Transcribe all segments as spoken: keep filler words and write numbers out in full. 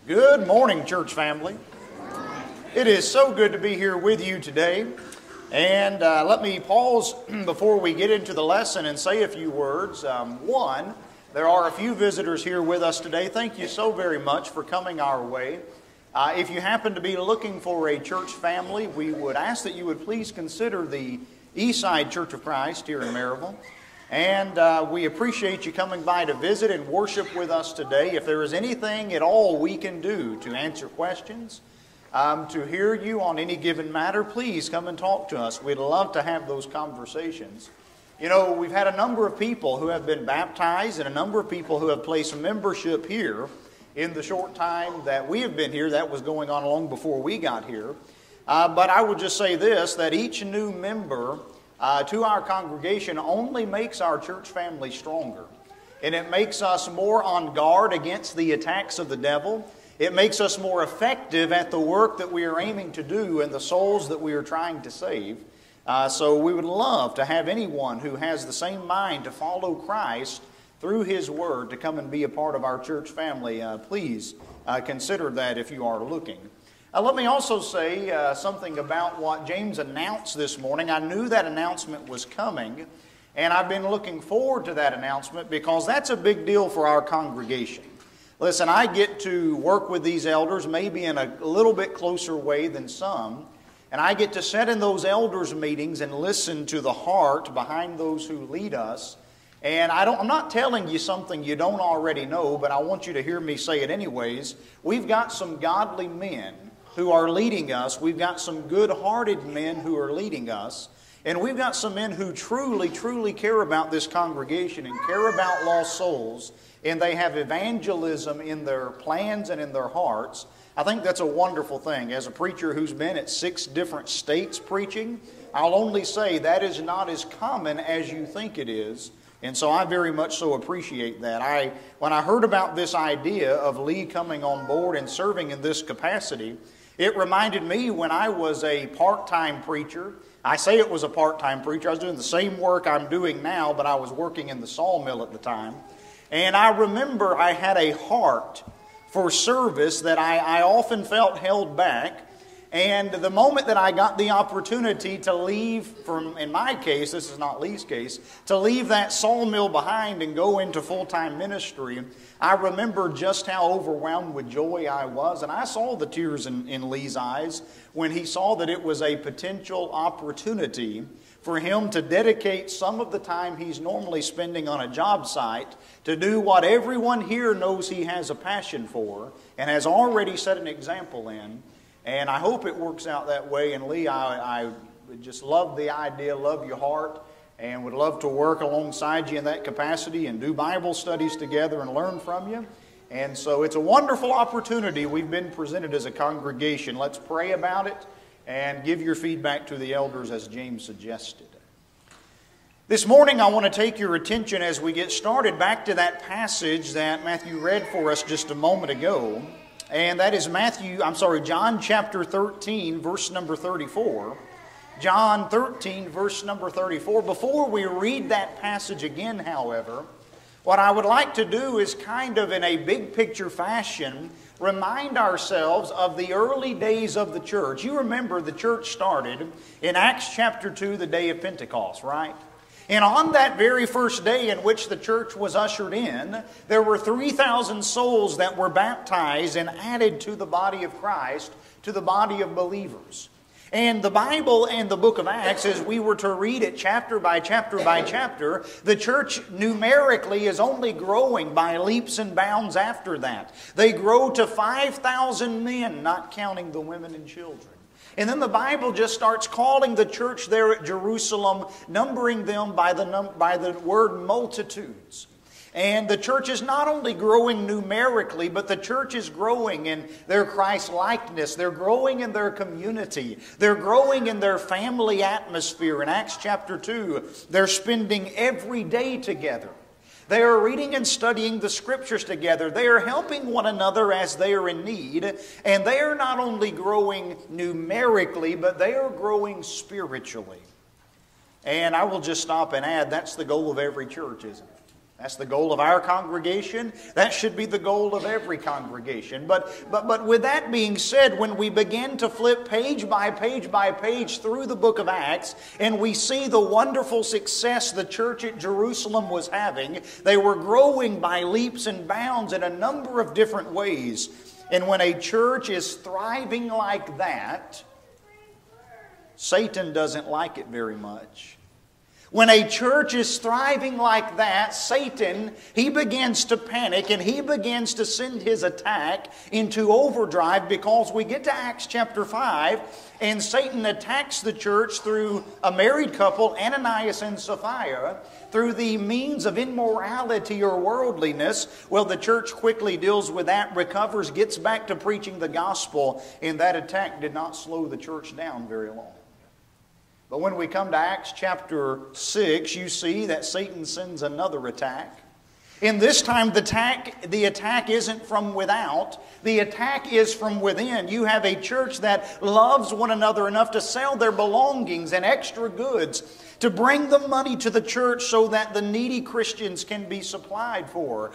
Good morning, church family. It is so good to be here with you today. And uh, let me pause before we get into the lesson and say a few words. Um, one, there are a few visitors here with us today. Thank you so very much for coming our way. Uh, if you happen to be looking for a church family, we would ask that you would please consider the Eastside Church of Christ here in Maryville. And uh, we appreciate you coming by to visit and worship with us today. If there is anything at all we can do to answer questions, um, to hear you on any given matter, please come and talk to us. We'd love to have those conversations. You know, we've had a number of people who have been baptized and a number of people who have placed membership here in the short time that we have been here. That was going on long before we got here. Uh, but I would just say this, that each new member Uh, to our congregation only makes our church family stronger. And it makes us more on guard against the attacks of the devil. It makes us more effective at the work that we are aiming to do and the souls that we are trying to save. Uh, so we would love to have anyone who has the same mind to follow Christ through His Word to come and be a part of our church family. Uh, please uh, consider that if you are looking. Uh, let me also say uh, something about what James announced this morning. I knew that announcement was coming, and I've been looking forward to that announcement because that's a big deal for our congregation. Listen, I get to work with these elders maybe in a little bit closer way than some, and I get to sit in those elders' meetings and listen to the heart behind those who lead us. And I don't, I'm not telling you something you don't already know, but I want you to hear me say it anyways. We've got some godly men who are leading us. We've got some good-hearted men who are leading us. And we've got some men who truly, truly care about this congregation and care about lost souls. And they have evangelism in their plans and in their hearts. I think that's a wonderful thing. As a preacher who's been at six different states preaching, I'll only say that is not as common as you think it is. And so I very much so appreciate that. I, when I heard about this idea of Lee coming on board and serving in this capacity, it reminded me when I was a part-time preacher. I say it was a part-time preacher. I was doing the same work I'm doing now, but I was working in the sawmill at the time. And I remember I had a heart for service that I, I often felt held back. And the moment that I got the opportunity to leave from, in my case, this is not Lee's case, to leave that sawmill behind and go into full-time ministry, I remember just how overwhelmed with joy I was. And I saw the tears in, in Lee's eyes when he saw that it was a potential opportunity for him to dedicate some of the time he's normally spending on a job site to do what everyone here knows he has a passion for and has already set an example in. And I hope it works out that way. And Lee, I, I just love the idea, love your heart, and would love to work alongside you in that capacity and do Bible studies together and learn from you. And so it's a wonderful opportunity we've been presented as a congregation. Let's pray about it and give your feedback to the elders as James suggested. This morning I want to take your attention as we get started back to that passage that Matthew read for us just a moment ago. And that is Matthew, I'm sorry, John chapter thirteen, verse number thirty-four. John thirteen, verse number thirty-four. Before we read that passage again, however, what I would like to do is kind of in a big picture fashion remind ourselves of the early days of the church. You remember the church started in Acts chapter two, the day of Pentecost, right? And on that very first day in which the church was ushered in, there were three thousand souls that were baptized and added to the body of Christ, to the body of believers. And the Bible and the book of Acts, as we were to read it chapter by chapter by chapter, the church numerically is only growing by leaps and bounds after that. They grow to five thousand men, not counting the women and children. And then the Bible just starts calling the church there at Jerusalem, numbering them by the, num- by the word multitudes. And the church is not only growing numerically, but the church is growing in their Christ-likeness. They're growing in their community. They're growing in their family atmosphere. In Acts chapter two, they're spending every day together. They are reading and studying the Scriptures together. They are helping one another as they are in need. And they are not only growing numerically, but they are growing spiritually. And I will just stop and add, that's the goal of every church, isn't it? That's the goal of our congregation. That should be the goal of every congregation. But, but, but with that being said, when we begin to flip page by page by page through the book of Acts, and we see the wonderful success the church at Jerusalem was having, they were growing by leaps and bounds in a number of different ways. And when a church is thriving like that, Satan doesn't like it very much. When a church is thriving like that, Satan, he begins to panic and he begins to send his attack into overdrive, because we get to Acts chapter five and Satan attacks the church through a married couple, Ananias and Sapphira, through the means of immorality or worldliness. Well, the church quickly deals with that, recovers, gets back to preaching the gospel, and that attack did not slow the church down very long. But when we come to Acts chapter six, you see that Satan sends another attack. And this time the attack, the attack isn't from without. The attack is from within. You have a church that loves one another enough to sell their belongings and extra goods to bring the money to the church so that the needy Christians can be supplied for.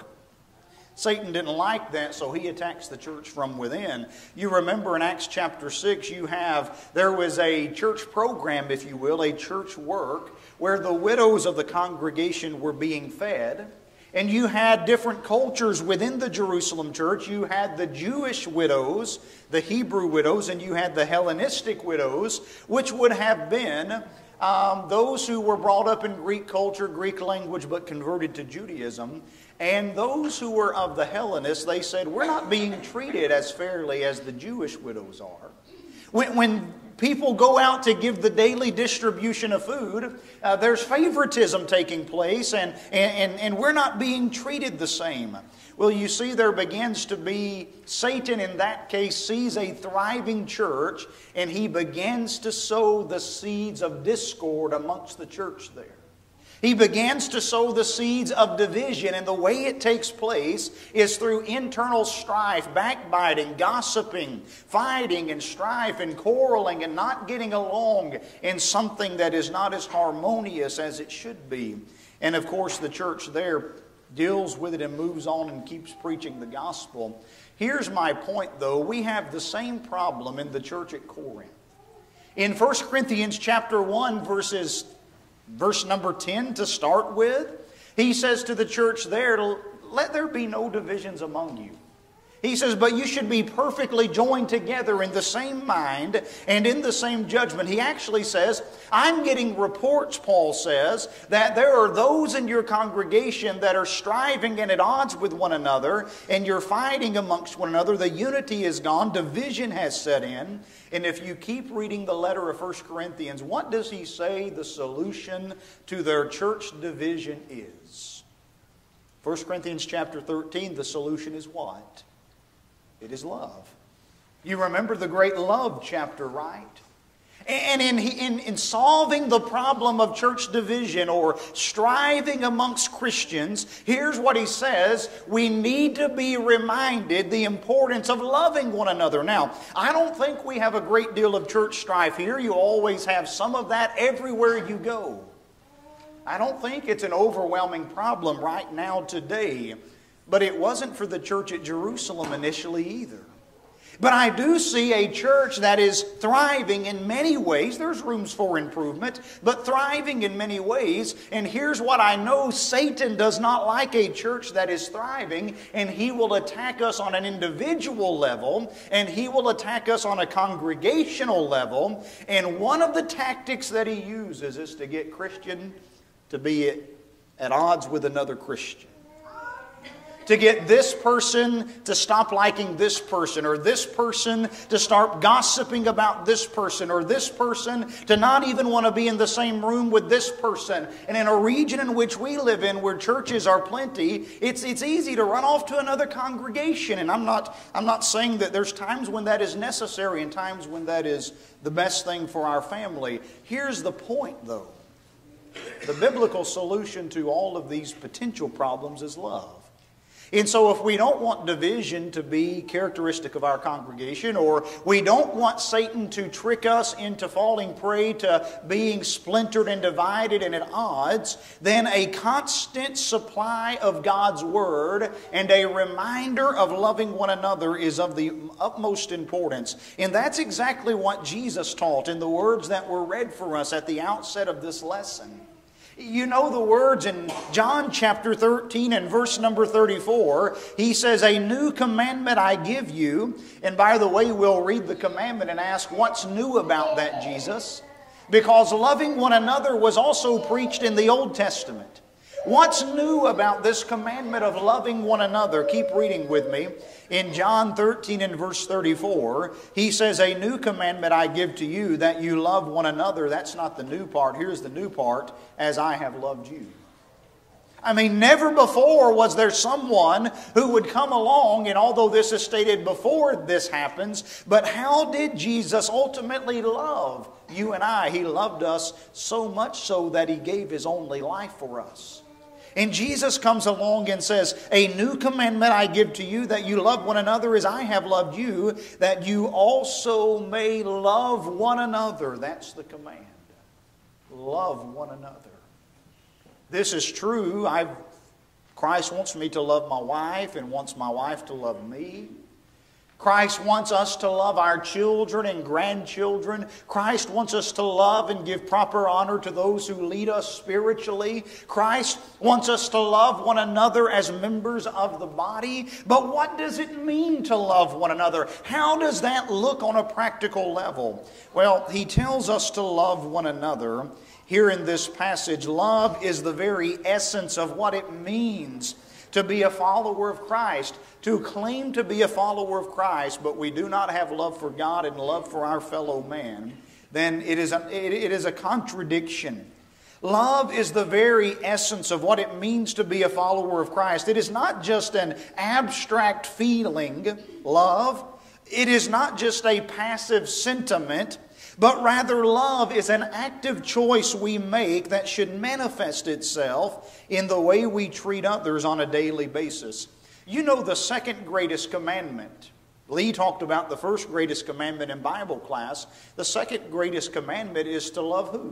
Satan didn't like that, so he attacks the church from within. You remember in Acts chapter six, you have, there was a church program, if you will, a church work, where the widows of the congregation were being fed. And you had different cultures within the Jerusalem church. You had the Jewish widows, the Hebrew widows, and you had the Hellenistic widows, which would have been Um, those who were brought up in Greek culture, Greek language, but converted to Judaism. And those who were of the Hellenists, they said, we're not being treated as fairly as the Jewish widows are. When, when people go out to give the daily distribution of food, uh, there's favoritism taking place, and, and, and we're not being treated the same. Well, you see, there begins to be, Satan in that case sees a thriving church, and he begins to sow the seeds of discord amongst the church there. He begins to sow the seeds of division, and the way it takes place is through internal strife, backbiting, gossiping, fighting and strife and quarreling and not getting along in something that is not as harmonious as it should be. And of course the church there deals with it and moves on and keeps preaching the gospel. Here's my point though. We have the same problem in the church at Corinth. In First Corinthians chapter one, verses, verse number ten to start with, he says to the church there, let there be no divisions among you. He says, but you should be perfectly joined together in the same mind and in the same judgment. He actually says, I'm getting reports, Paul says, that there are those in your congregation that are striving and at odds with one another, and you're fighting amongst one another. The unity is gone. Division has set in. And if you keep reading the letter of First Corinthians, what does he say the solution to their church division is? First Corinthians chapter thirteen, the solution is what? It is love. You remember the great love chapter, right? And in, in, in solving the problem of church division or striving amongst Christians, here's what he says. We need to be reminded the importance of loving one another. Now, I don't think we have a great deal of church strife here. You always have some of that everywhere you go. I don't think it's an overwhelming problem right now today. But it wasn't for the church at Jerusalem initially either. But I do see a church that is thriving in many ways. There's rooms for improvement, but thriving in many ways. And here's what I know. Satan does not like a church that is thriving, and he will attack us on an individual level, and he will attack us on a congregational level. And one of the tactics that he uses is to get Christian to be at odds with another Christian. To get this person to stop liking this person, or this person to start gossiping about this person, or this person to not even want to be in the same room with this person. And in a region in which we live in, where churches are plenty, it's it's easy to run off to another congregation. And I'm not I'm not saying that there's times when that is necessary and times when that is the best thing for our family. Here's the point, though. The biblical solution to all of these potential problems is love. And so if we don't want division to be characteristic of our congregation, or we don't want Satan to trick us into falling prey to being splintered and divided and at odds, then a constant supply of God's Word and a reminder of loving one another is of the utmost importance. And that's exactly what Jesus taught in the words that were read for us at the outset of this lesson. You know the words in John chapter thirteen and verse number thirty-four. He says, "A new commandment I give you." And by the way, we'll read the commandment and ask, what's new about that, Jesus? Because loving one another was also preached in the Old Testament. What's new about this commandment of loving one another? Keep reading with me. In John thirteen and verse thirty-four, he says, "A new commandment I give to you, that you love one another." That's not the new part. Here's the new part. "As I have loved you." I mean, never before was there someone who would come along, and although this is stated before this happens, but how did Jesus ultimately love you and I? He loved us so much so that He gave His only life for us. And Jesus comes along and says, "A new commandment I give to you, that you love one another as I have loved you, that you also may love one another." That's the command. Love one another. This is true. I've, Christ wants me to love my wife and wants my wife to love me. Christ wants us to love our children and grandchildren. Christ wants us to love and give proper honor to those who lead us spiritually. Christ wants us to love one another as members of the body. But what does it mean to love one another? How does that look on a practical level? Well, He tells us to love one another. Here in this passage, love is the very essence of what it means to be a follower of Christ, to claim to be a follower of Christ, but we do not have love for God and love for our fellow man, then it is a, it, it is a contradiction. Love is the very essence of what it means to be a follower of Christ. It is not just an abstract feeling, love. It is not just a passive sentiment, but rather love is an active choice we make that should manifest itself in the way we treat others on a daily basis. You know the second greatest commandment. Lee talked about the first greatest commandment in Bible class. The second greatest commandment is to love who?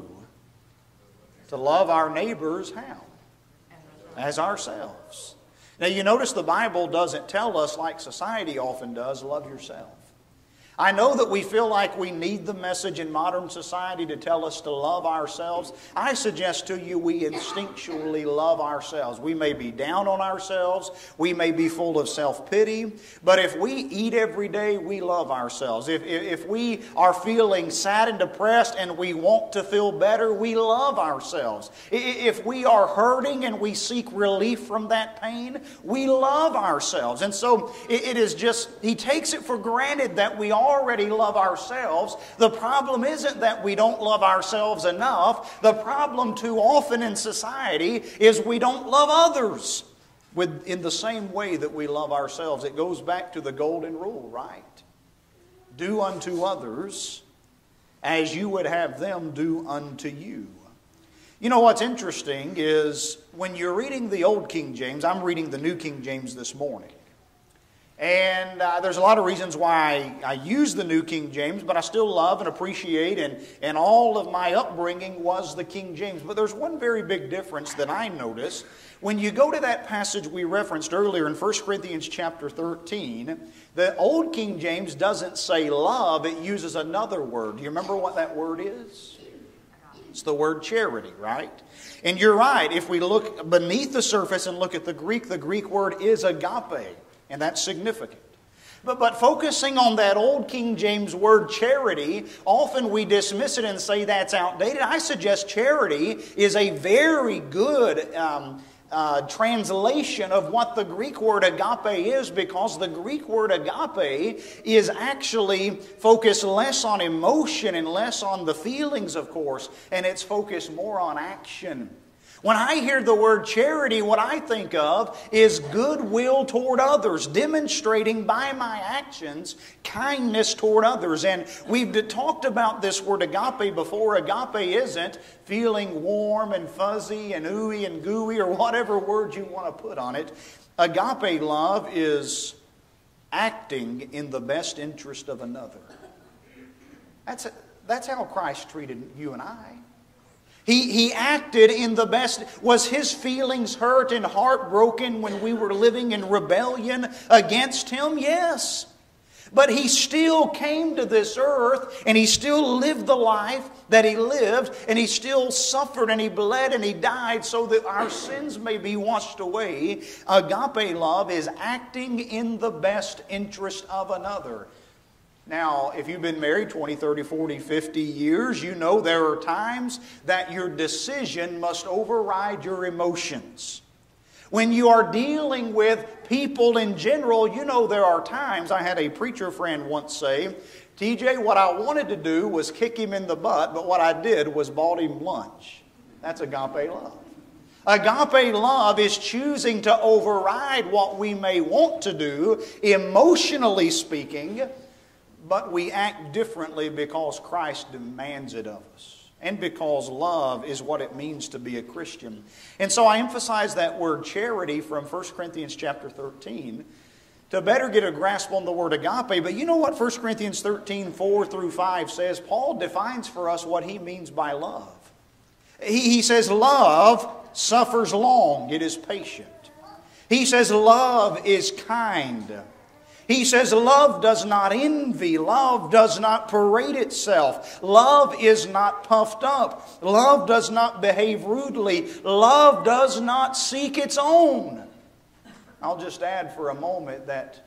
To love our neighbors how? As ourselves. Now you notice the Bible doesn't tell us, like society often does, love yourself. I know that we feel like we need the message in modern society to tell us to love ourselves. I suggest to you we instinctually love ourselves. We may be down on ourselves. We may be full of self-pity. But if we eat every day, we love ourselves. If, if, if we are feeling sad and depressed and we want to feel better, we love ourselves. If we are hurting and we seek relief from that pain, we love ourselves. And so it, it is just, He takes it for granted that we all already love ourselves. The problem isn't that we don't love ourselves enough. The problem too often in society is we don't love others with, in the same way that we love ourselves. It goes back to the golden rule, right? Do unto others as you would have them do unto you. You know what's interesting is when you're reading the Old King James, I'm reading the New King James this morning. And uh, there's a lot of reasons why I, I use the New King James, but I still love and appreciate, and, and all of my upbringing was the King James. But there's one very big difference that I notice. When you go to that passage we referenced earlier in First Corinthians chapter thirteen, the Old King James doesn't say love, it uses another word. Do you remember what that word is? It's the word charity, right? And you're right, if we look beneath the surface and look at the Greek, the Greek word is agape. And that's significant. But, but focusing on that Old King James word charity, often we dismiss it and say that's outdated. I suggest charity is a very good um, uh, translation of what the Greek word agape is, because the Greek word agape is actually focused less on emotion and less on the feelings, of course, and it's focused more on action. When I hear the word charity, what I think of is goodwill toward others, demonstrating by my actions kindness toward others. And we've talked about this word agape before. Agape isn't feeling warm and fuzzy and ooey and gooey or whatever word you want to put on it. Agape love is acting in the best interest of another. That's, that's how Christ treated you and I. He, he acted in the best. Was His feelings hurt and heartbroken when we were living in rebellion against Him? Yes. But He still came to this earth and He still lived the life that He lived, and He still suffered and He bled and He died so that our sins may be washed away. Agape love is acting in the best interest of another. Now, if you've been married twenty, thirty, forty, fifty years, you know there are times that your decision must override your emotions. When you are dealing with people in general, you know there are times. I had a preacher friend once say, T J, what I wanted to do was kick him in the butt, but what I did was bought him lunch. That's agape love. Agape love is choosing to override what we may want to do, emotionally speaking, but we act differently because Christ demands it of us. And because love is what it means to be a Christian. And so I emphasize that word charity from First Corinthians chapter thirteen to better get a grasp on the word agape. But you know what First Corinthians thirteen, four through five says? Paul defines for us what he means by love. He, he says love suffers long, it is patient. He says love is kind. He says love does not envy. Love does not parade itself. Love is not puffed up. Love does not behave rudely. Love does not seek its own. I'll just add for a moment that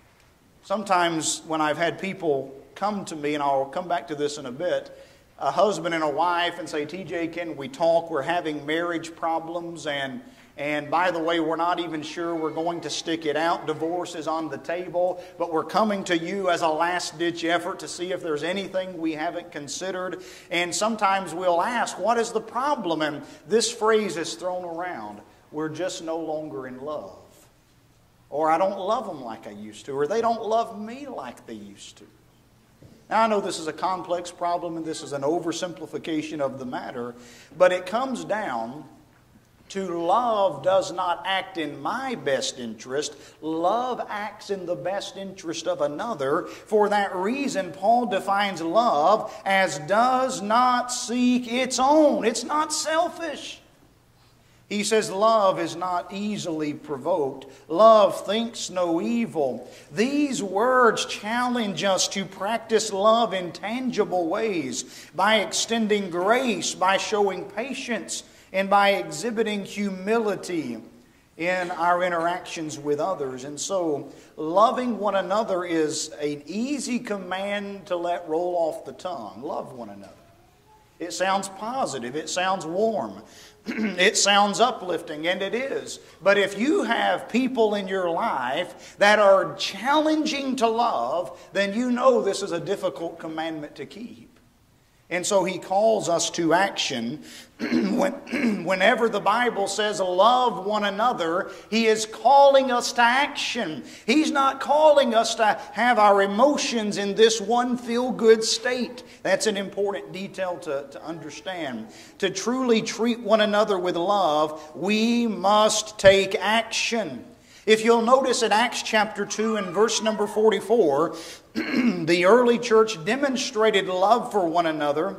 sometimes when I've had people come to me, and I'll come back to this in a bit, a husband and a wife, and say, T J, can we talk? We're having marriage problems, and And by the way, we're not even sure we're going to stick it out. Divorce is on the table, but we're coming to you as a last-ditch effort to see if there's anything we haven't considered. And sometimes we'll ask, what is the problem? And this phrase is thrown around. We're just no longer in love. Or I don't love them like I used to. Or they don't love me like they used to. Now, I know this is a complex problem and this is an oversimplification of the matter, but it comes down to love does not act in my best interest. Love acts in the best interest of another. For that reason, Paul defines love as does not seek its own. It's not selfish. He says love is not easily provoked. Love thinks no evil. These words challenge us to practice love in tangible ways by extending grace, by showing patience, and by exhibiting humility in our interactions with others. And so, loving one another is an easy command to let roll off the tongue. Love one another. It sounds positive. It sounds warm. It sounds uplifting, and it is. But if you have people in your life that are challenging to love, then you know this is a difficult commandment to keep. And so he calls us to action. when, whenever the Bible says love one another, he is calling us to action. He's not calling us to have our emotions in this one feel-good state. That's an important detail to, to understand. To truly treat one another with love, we must take action. If you'll notice in Acts chapter two and verse number forty-four, the early church demonstrated love for one another.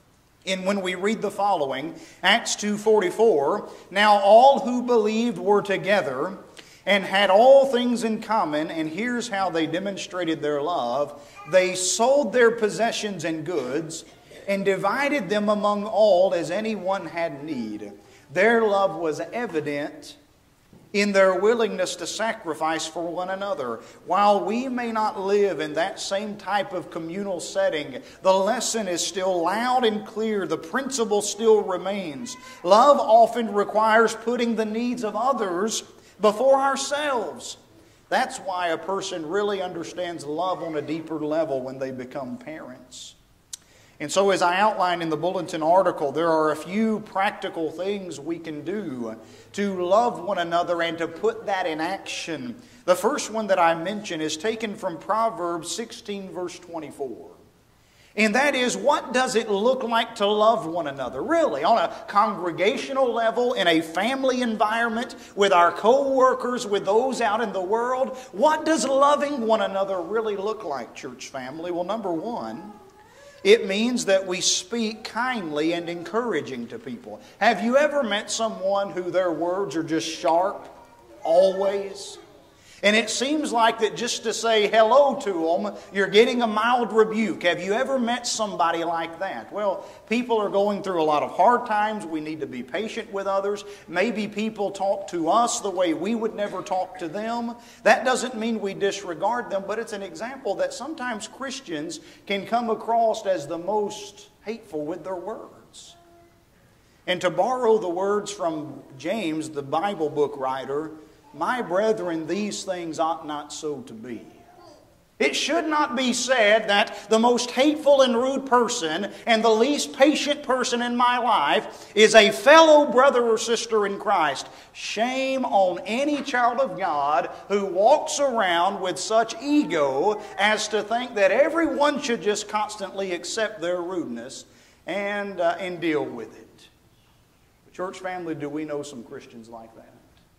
And when we read the following, Acts two forty-four, now all who believed were together and had all things in common, and here's how they demonstrated their love. They sold their possessions and goods and divided them among all as anyone had need. Their love was evident in their willingness to sacrifice for one another. While we may not live in that same type of communal setting, the lesson is still loud and clear. The principle still remains. Love often requires putting the needs of others before ourselves. That's why a person really understands love on a deeper level when they become parents. And so as I outlined in the bulletin article, there are a few practical things we can do to love one another and to put that in action. The first one that I mentioned is taken from Proverbs sixteen, verse twenty-four. And that is, what does it look like to love one another? Really, on a congregational level, in a family environment, with our co-workers, with those out in the world, what does loving one another really look like, church family? Well, number one, it means that we speak kindly and encouraging to people. Have you ever met someone who their words are just sharp, always? And it seems like that just to say hello to them, you're getting a mild rebuke. Have you ever met somebody like that? Well, people are going through a lot of hard times. We need to be patient with others. Maybe people talk to us the way we would never talk to them. That doesn't mean we disregard them, but it's an example that sometimes Christians can come across as the most hateful with their words. And to borrow the words from James, the Bible book writer, my brethren, these things ought not so to be. It should not be said that the most hateful and rude person and the least patient person in my life is a fellow brother or sister in Christ. Shame on any child of God who walks around with such ego as to think that everyone should just constantly accept their rudeness and, uh, and deal with it. Church family, do we know some Christians like that?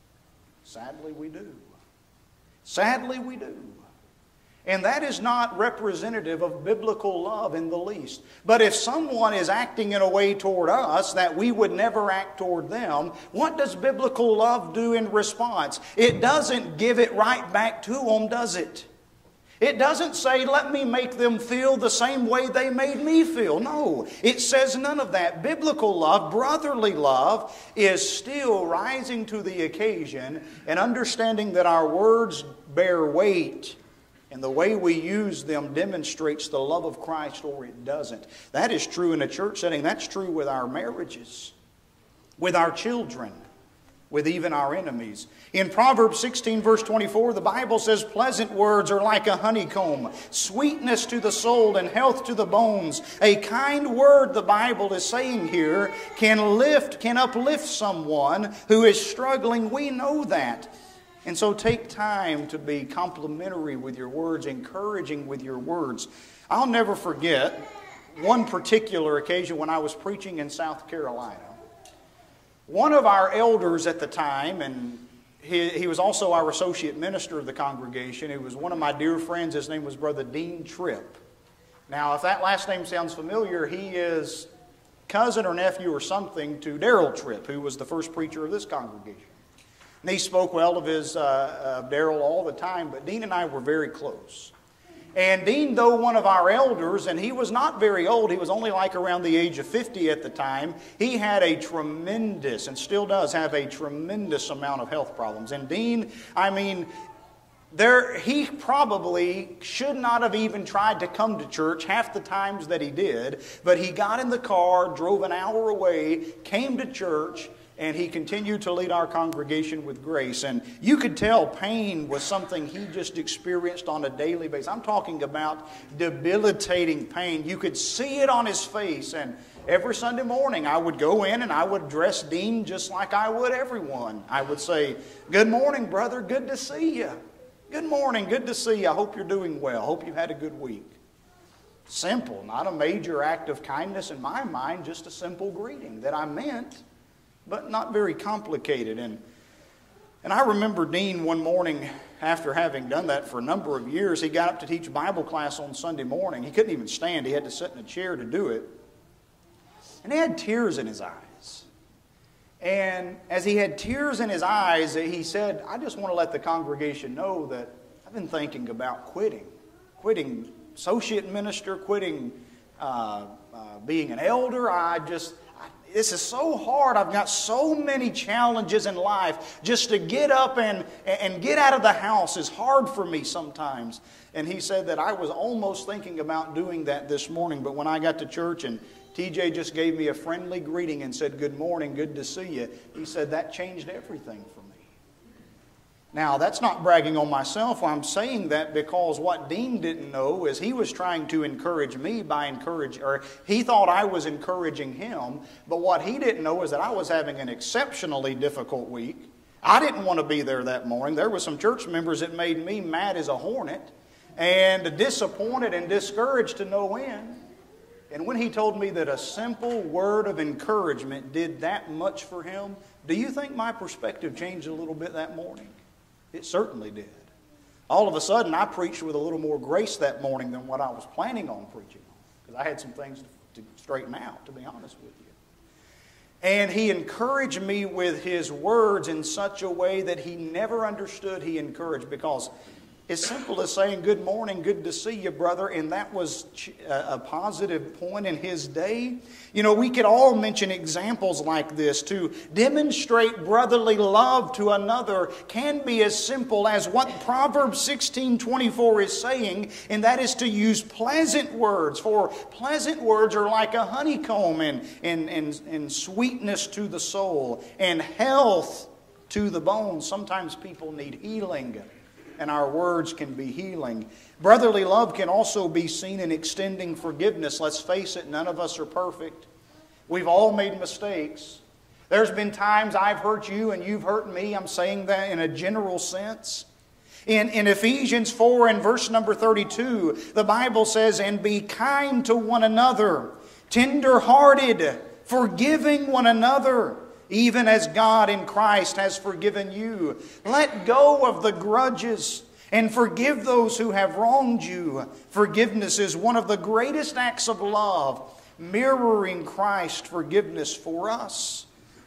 Sadly, we do. Sadly, we do. And that is not representative of biblical love in the least. But if someone is acting in a way toward us that we would never act toward them, what does biblical love do in response? It doesn't give it right back to them, does it? It doesn't say, let me make them feel the same way they made me feel. No, it says none of that. Biblical love, brotherly love, is still rising to the occasion and understanding that our words bear weight and the way we use them demonstrates the love of Christ or it doesn't. That is true in a church setting. That's true with our marriages, with our children, with even our enemies. In Proverbs sixteen, verse twenty-four, the Bible says, pleasant words are like a honeycomb, sweetness to the soul and health to the bones. A kind word, the Bible is saying here, can lift, can uplift someone who is struggling. We know that. And so take time to be complimentary with your words, encouraging with your words. I'll never forget one particular occasion when I was preaching in South Carolina. One of our elders at the time, and he, he was also our associate minister of the congregation, he was one of my dear friends. His name was Brother Dean Tripp. Now, if that last name sounds familiar, he is cousin or nephew or something to Darrell Tripp, who was the first preacher of this congregation. And he spoke well of his uh, uh, Darrell all the time, but Dean and I were very close. And Dean, though one of our elders, and he was not very old, he was only like around the age of fifty at the time, he had a tremendous, and still does have a tremendous amount of health problems. And Dean, I mean, there he probably should not have even tried to come to church half the times that he did, but he got in the car, drove an hour away, came to church, and he continued to lead our congregation with grace. And you could tell pain was something he just experienced on a daily basis. I'm talking about debilitating pain. You could see it on his face. And every Sunday morning I would go in and I would address Dean just like I would everyone. I would say, good morning, brother. Good to see you. Good morning. Good to see you. I hope you're doing well. Hope you had a good week. Simple. Not a major act of kindness in my mind. Just a simple greeting that I meant, but not very complicated. And and I remember Dean one morning, after having done that for a number of years, he got up to teach Bible class on Sunday morning. He couldn't even stand. He had to sit in a chair to do it. And he had tears in his eyes. And as he had tears in his eyes, he said, I just want to let the congregation know that I've been thinking about quitting. Quitting associate minister, quitting uh, uh, being an elder. I just... This is so hard. I've got so many challenges in life. Just to get up and, and get out of the house is hard for me sometimes. And he said that I was almost thinking about doing that this morning. But when I got to church and T J just gave me a friendly greeting and said, good morning, good to see you, he said that changed everything for me. Now, that's not bragging on myself. I'm saying that because what Dean didn't know is he was trying to encourage me by encouraging, or he thought I was encouraging him. But what he didn't know is that I was having an exceptionally difficult week. I didn't want to be there that morning. There were some church members that made me mad as a hornet and disappointed and discouraged to no end. And when he told me that a simple word of encouragement did that much for him, do you think my perspective changed a little bit that morning? It certainly did. All of a sudden, I preached with a little more grace that morning than what I was planning on preaching on, because I had some things to, to straighten out, to be honest with you. And he encouraged me with his words in such a way that he never understood he encouraged, because it's simple as saying, good morning, good to see you, brother, and that was a positive point in his day. You know, we could all mention examples like this. To demonstrate brotherly love to another can be as simple as what Proverbs sixteen twenty-four is saying, and that is to use pleasant words. For pleasant words are like a honeycomb and, and, and, and sweetness to the soul and health to the bones. Sometimes people need healing, and our words can be healing. Brotherly love can also be seen in extending forgiveness. Let's face it, none of us are perfect. We've all made mistakes. There's been times I've hurt you and you've hurt me. I'm saying that in a general sense. In, in Ephesians four and verse number thirty-two, the Bible says, "And be kind to one another, tender-hearted, forgiving one another, even as God in Christ has forgiven you." Let go of the grudges and forgive those who have wronged you. Forgiveness is one of the greatest acts of love, mirroring Christ's forgiveness for us.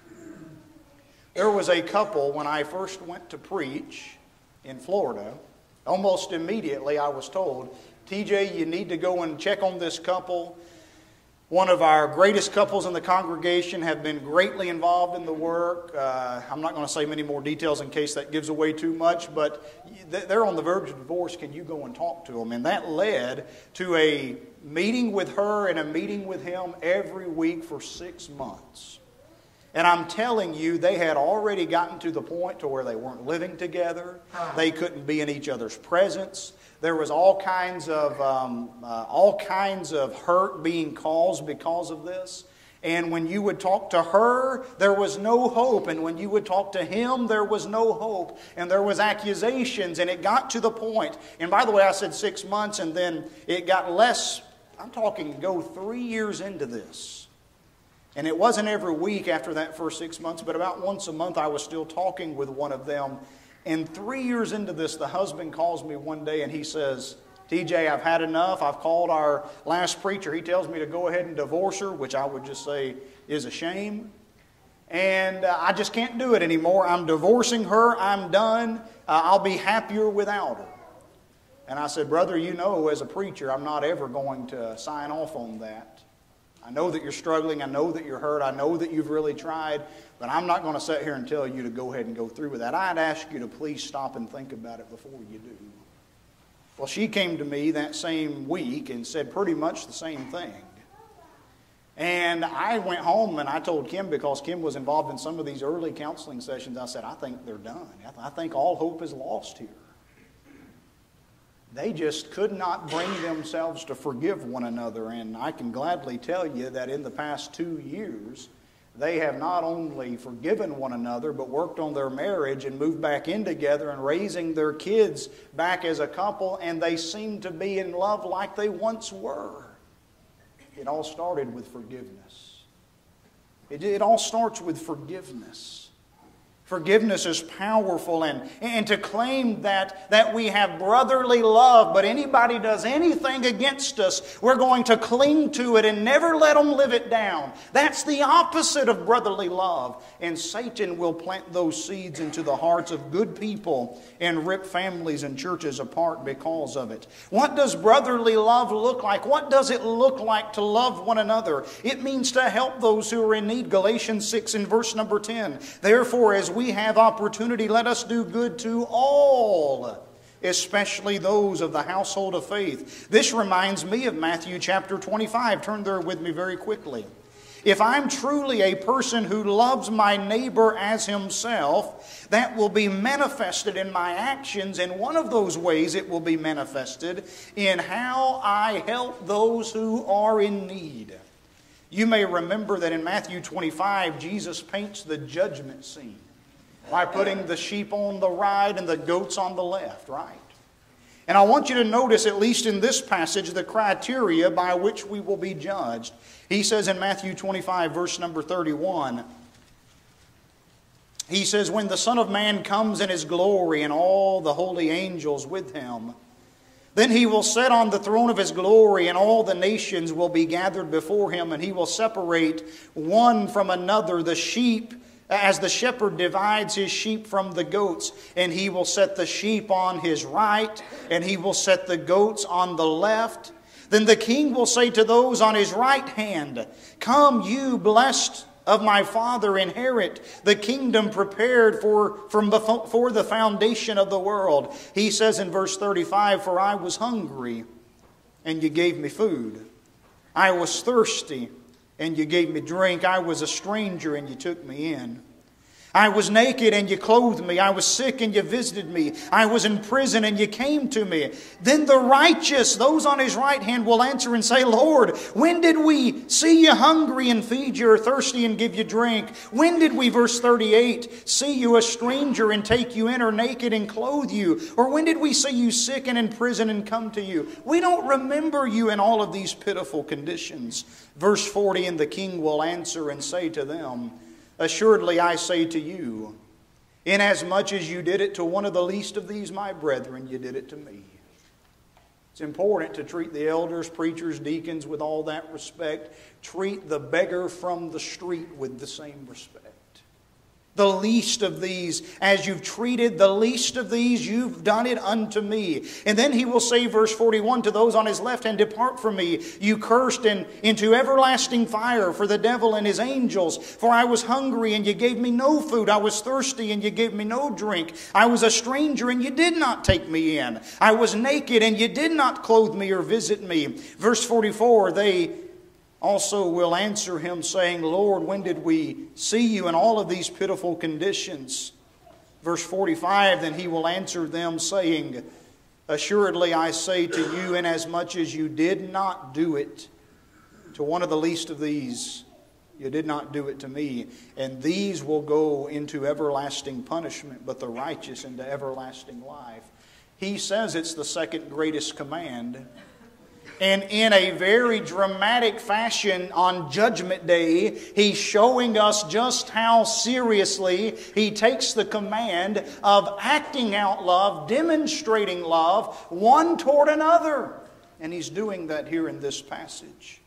There was a couple when I first went to preach in Florida. Almost immediately I was told, T J, you need to go and check on this couple. One of our greatest couples in the congregation have been greatly involved in the work. Uh, I'm not going to say many more details in case that gives away too much, but they're on the verge of divorce. Can you go and talk to them? And that led to a meeting with her and a meeting with him every week for six months. And I'm telling you, they had already gotten to the point to where they weren't living together. They couldn't be in each other's presence. There was all kinds of um, uh, all kinds of hurt being caused because of this. And when you would talk to her, there was no hope. And when you would talk to him, there was no hope. And there was accusations. And it got to the point. And by the way, I said six months, and then it got less. I'm talking go three years into this. And it wasn't every week after that first six months, but about once a month I was still talking with one of them. And three years into this, the husband calls me one day and he says, T J, I've had enough. I've called our last preacher. He tells me to go ahead and divorce her, which I would just say is a shame. And uh, I just can't do it anymore. I'm divorcing her. I'm done. Uh, I'll be happier without her. And I said, brother, you know, as a preacher, I'm not ever going to sign off on that. I know that you're struggling. I know that you're hurt. I know that you've really tried. But I'm not going to sit here and tell you to go ahead and go through with that. I'd ask you to please stop and think about it before you do. Well, she came to me that same week and said pretty much the same thing. And I went home and I told Kim, because Kim was involved in some of these early counseling sessions, I said, I think they're done. I think all hope is lost here. They just could not bring themselves to forgive one another. And I can gladly tell you that in the past two years, they have not only forgiven one another, but worked on their marriage and moved back in together and raising their kids back as a couple, and they seem to be in love like they once were. It all started with forgiveness. It, it all starts with forgiveness. Forgiveness is powerful, and, and to claim that, that we have brotherly love, but anybody does anything against us, we're going to cling to it and never let them live it down. That's the opposite of brotherly love. And Satan will plant those seeds into the hearts of good people and rip families and churches apart because of it. What does brotherly love look like? What does it look like to love one another? It means to help those who are in need. Galatians six and verse number ten. Therefore, as we have opportunity, let us do good to all, especially those of the household of faith. This reminds me of Matthew chapter twenty-five. Turn there with me very quickly. If I'm truly a person who loves my neighbor as himself, that will be manifested in my actions. And one of those ways it will be manifested in how I help those who are in need. You may remember that in Matthew twenty-five, Jesus paints the judgment scene by putting the sheep on the right and the goats on the left, right? And I want you to notice, at least in this passage, the criteria by which we will be judged. He says in Matthew twenty-five, verse number thirty-one, he says, when the Son of Man comes in His glory and all the holy angels with Him, then He will sit on the throne of His glory, and all the nations will be gathered before Him, and He will separate one from another, the sheep, as the shepherd divides his sheep from the goats. And He will set the sheep on His right, and He will set the goats on the left. Then the King will say to those on His right hand, come, you blessed of my Father, inherit the kingdom prepared for, from before the foundation of the world. He says in verse thirty-five, for I was hungry, and you gave me food. I was thirsty, and you gave me drink. I was a stranger, and you took me in. I was naked, and you clothed me. I was sick, and you visited me. I was in prison, and you came to me. Then the righteous, those on His right hand, will answer and say, Lord, when did we see you hungry and feed you, or thirsty and give you drink? When did we, verse thirty-eight, see you a stranger and take you in, or naked and clothe you? Or when did we see you sick and in prison and come to you? We don't remember you in all of these pitiful conditions. Verse forty, and the King will answer and say to them, assuredly I say to you, inasmuch as you did it to one of the least of these my brethren, you did it to me. It's important to treat the elders, preachers, deacons with all that respect. Treat the beggar from the street with the same respect. The least of these, as you've treated the least of these, you've done it unto me. And then He will say, verse forty-one, to those on His left hand, depart from me, you cursed, and into everlasting fire for the devil and his angels. For I was hungry, and you gave me no food. I was thirsty, and you gave me no drink. I was a stranger, and you did not take me in. I was naked, and you did not clothe me or visit me. Verse forty-four, they also will answer Him, saying, Lord, when did we see you in all of these pitiful conditions? Verse forty-five, then He will answer them, saying, assuredly I say to you, inasmuch as you did not do it to one of the least of these, you did not do it to me. And these will go into everlasting punishment, but the righteous into everlasting life. He says it's the second greatest command. And in a very dramatic fashion on Judgment Day, He's showing us just how seriously He takes the command of acting out love, demonstrating love, one toward another. And He's doing that here in this passage.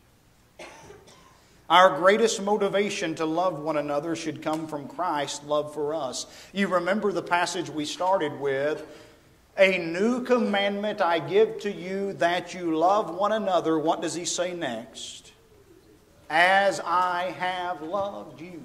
Our greatest motivation to love one another should come from Christ's love for us. You remember the passage we started with. A new commandment I give to you, that you love one another. What does He say next? As I have loved you.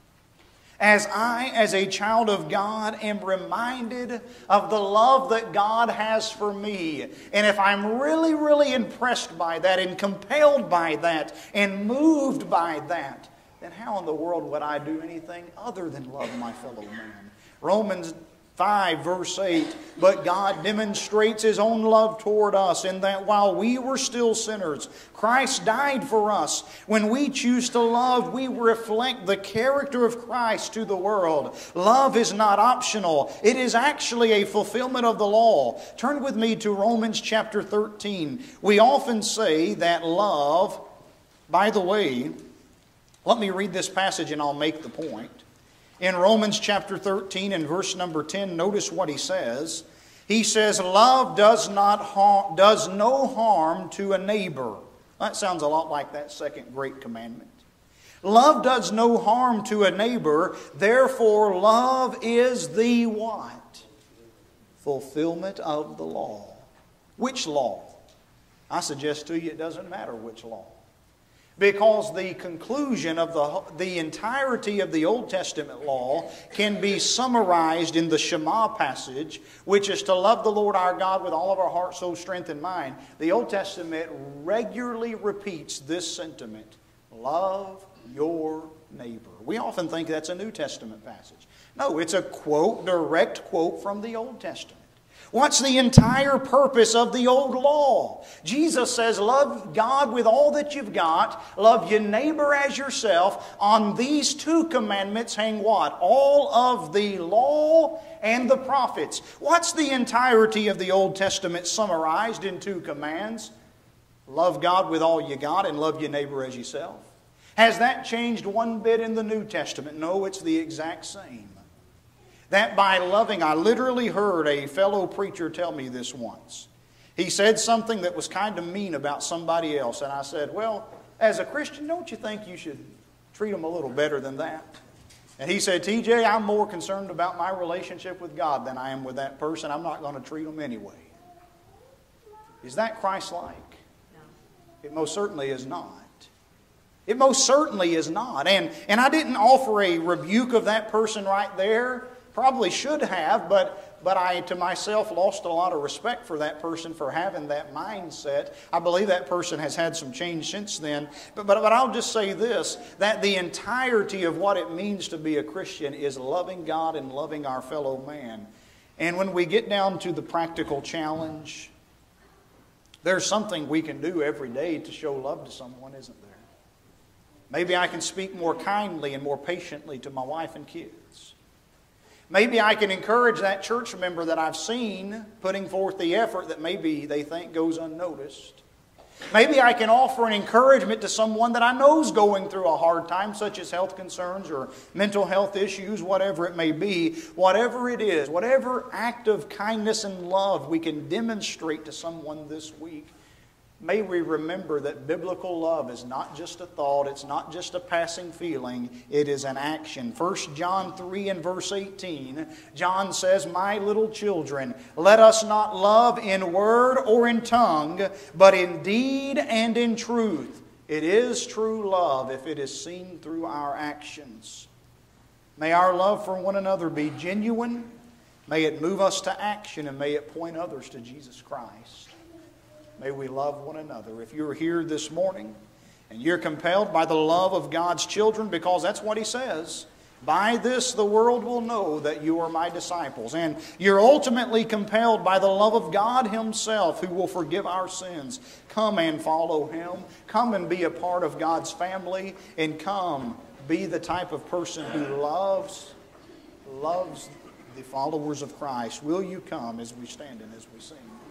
As I, as a child of God, am reminded of the love that God has for me. And if I'm really, really impressed by that and compelled by that and moved by that, then how in the world would I do anything other than love my fellow man? Romans five verse eight, but God demonstrates His own love toward us in that while we were still sinners, Christ died for us. When we choose to love, we reflect the character of Christ to the world. Love is not optional. It is actually a fulfillment of the law. Turn with me to Romans chapter thirteen. We often say that love, by the way, let me read this passage and I'll make the point. In Romans chapter thirteen and verse number ten, notice what he says. He says, love does not harm, does no harm to a neighbor. That sounds a lot like that second great commandment. Love does no harm to a neighbor, therefore love is the what? Fulfillment of the law. Which law? I suggest to you it doesn't matter which law. Because the conclusion of the, the entirety of the Old Testament law can be summarized in the Shema passage, which is to love the Lord our God with all of our heart, soul, strength, and mind. The Old Testament regularly repeats this sentiment: love your neighbor. We often think that's a New Testament passage. No, it's a quote, direct quote from the Old Testament. What's the entire purpose of the old law? Jesus says, love God with all that you've got. Love your neighbor as yourself. On these two commandments hang what? All of the law and the prophets. What's the entirety of the Old Testament summarized in two commands? Love God with all you got and love your neighbor as yourself. Has that changed one bit in the New Testament? No, it's the exact same. That by loving, I literally heard a fellow preacher tell me this once. He said something that was kind of mean about somebody else. And I said, well, as a Christian, don't you think you should treat them a little better than that? And he said, T J, I'm more concerned about my relationship with God than I am with that person. I'm not going to treat them anyway. Is that Christ-like? No. It most certainly is not. It most certainly is not. And, and I didn't offer a rebuke of that person right there. Probably should have, but, but I, to myself, lost a lot of respect for that person for having that mindset. I believe that person has had some change since then. But, but, but I'll just say this, that the entirety of what it means to be a Christian is loving God and loving our fellow man. And when we get down to the practical challenge, there's something we can do every day to show love to someone, isn't there? Maybe I can speak more kindly and more patiently to my wife and kids. Maybe I can encourage that church member that I've seen putting forth the effort that maybe they think goes unnoticed. Maybe I can offer an encouragement to someone that I know is going through a hard time, such as health concerns or mental health issues, whatever it may be. Whatever it is, whatever act of kindness and love we can demonstrate to someone this week, may we remember that biblical love is not just a thought, it's not just a passing feeling, it is an action. First John three and verse eighteen, John says, my little children, let us not love in word or in tongue, but in deed and in truth. It is true love if it is seen through our actions. May our love for one another be genuine, may it move us to action, and may it point others to Jesus Christ. May we love one another. If you're here this morning and you're compelled by the love of God's children, because that's what He says, by this the world will know that you are my disciples. And you're ultimately compelled by the love of God Himself, who will forgive our sins. Come and follow Him. Come and be a part of God's family. And come, be the type of person who loves, loves the followers of Christ. Will you come as we stand and as we sing?